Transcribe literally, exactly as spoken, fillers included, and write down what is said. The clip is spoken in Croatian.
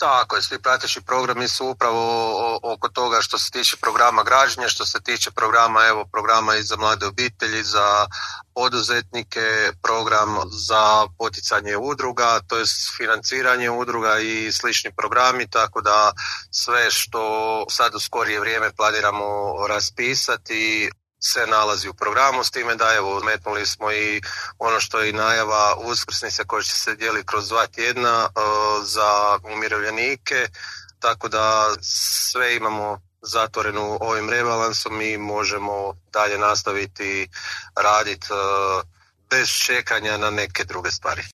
Tako je, svi prateći programi su upravo oko toga što se tiče programa građenja, što se tiče programa, evo, programa i za mlade obitelji, za poduzetnike, program za poticanje udruga, to je financiranje udruga i slični programi, tako da sve što sad u skorije vrijeme planiramo raspisati se nalazi u programu, s time da evo metnuli smo i ono što je i najava uskrsnice koja će se dijeliti kroz dva tjedna uh, za umirovljenike, tako da sve imamo zatvoreno ovim rebalansom i možemo dalje nastaviti raditi uh, bez čekanja na neke druge stvari.